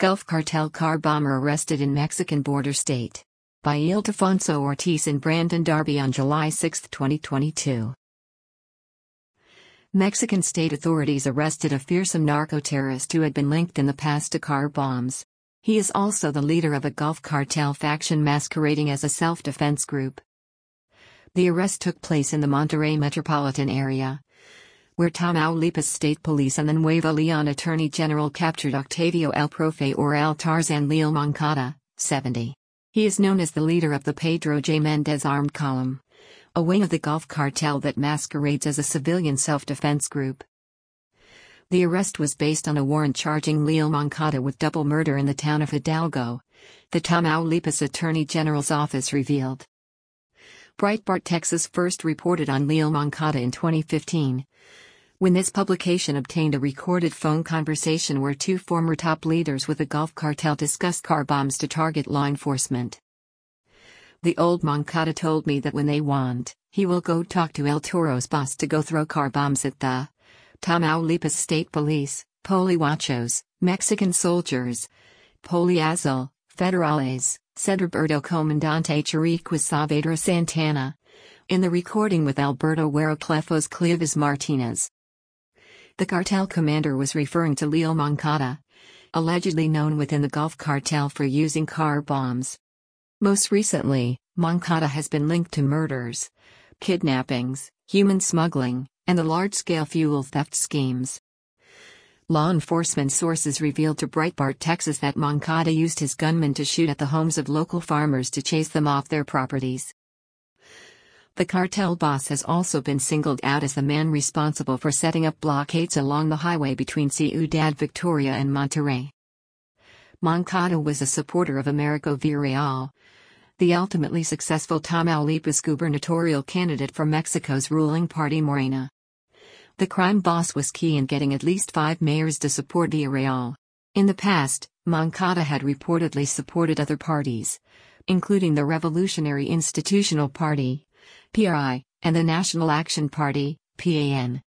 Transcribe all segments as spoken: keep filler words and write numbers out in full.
Gulf Cartel car bomber arrested in Mexican border state. By Ildefonso Ortiz and Brandon Darby on July sixth, twenty twenty-two. Mexican state authorities arrested a fearsome narco-terrorist who had been linked in the past to car bombs. He is also the leader of a Gulf Cartel faction masquerading as a self-defense group. The arrest took place in the Monterrey metropolitan area, where Tamaulipas State Police and the Nuevo Leon Attorney General captured Octavio El Profe or El Tarzan Leal Moncada, seventy. He is known as the leader of the Pedro J. Mendez Armed Column, a wing of the Gulf Cartel that masquerades as a civilian self-defense group. The arrest was based on a warrant charging Leal Moncada with double murder in the town of Hidalgo, the Tamaulipas Attorney General's office revealed. Breitbart Texas first reported on Leal Moncada in twenty fifteen, when this publication obtained a recorded phone conversation where two former top leaders with the Gulf Cartel discussed car bombs to target law enforcement. The old Moncada told me that when they want, he will go talk to El Toro's boss to go throw car bombs at the Tamaulipas State Police, Polihuachos, Mexican soldiers, Poliazul, Federales, said Roberto Comandante Chiriquis Saavedra Santana, in the recording with Alberto Huero Clefos Clevis Martinez. The cartel commander was referring to Leal Moncada, allegedly known within the Gulf Cartel for using car bombs. Most recently, Moncada has been linked to murders, kidnappings, human smuggling, and the large-scale fuel theft schemes. Law enforcement sources revealed to Breitbart Texas that Moncada used his gunmen to shoot at the homes of local farmers to chase them off their properties. The cartel boss has also been singled out as the man responsible for setting up blockades along the highway between Ciudad Victoria and Monterrey. Moncada was a supporter of Americo Villarreal, the ultimately successful Tamaulipas gubernatorial candidate for Mexico's ruling party Morena. The crime boss was key in getting at least five mayors to support Villarreal. In the past, Moncada had reportedly supported other parties, including the Revolutionary Institutional Party, P R I, and the National Action Party, P A N.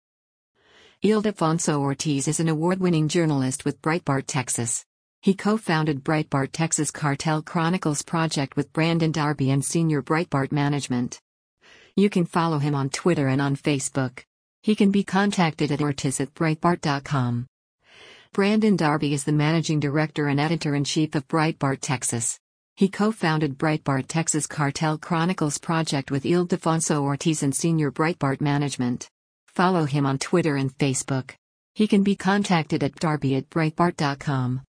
Ildefonso Ortiz is an award-winning journalist with Breitbart Texas. He co-founded Breitbart Texas Cartel Chronicles project with Brandon Darby and senior Breitbart management. You can follow him on Twitter and on Facebook. He can be contacted at ortiz at breitbart dot com. Brandon Darby is the managing director and editor-in-chief of Breitbart Texas. He co-founded Breitbart Texas Cartel Chronicles project with Ildefonso Ortiz and senior Breitbart management. Follow him on Twitter and Facebook. He can be contacted at darby at breitbart dot com.